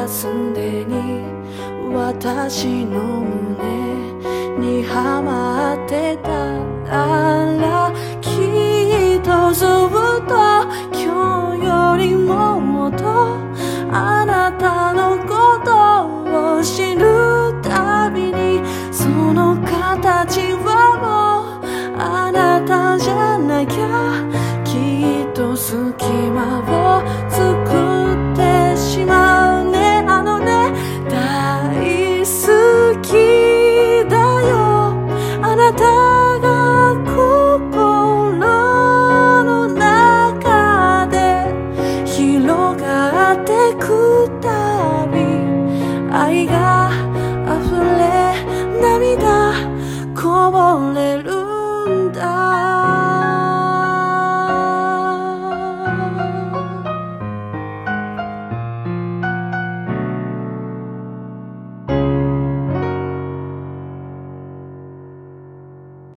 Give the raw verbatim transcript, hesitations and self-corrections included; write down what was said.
がすでに私の胸にはまってたなら、きっとずっと今日よりももっとあなたのことを知るたびに、その形はもうあなたじゃなきゃ、きっと隙間を作ってしまうね。あのね、大好きだよ、あなたが心の中で広がってくたび、愛が溢れ涙こぼれるんだ。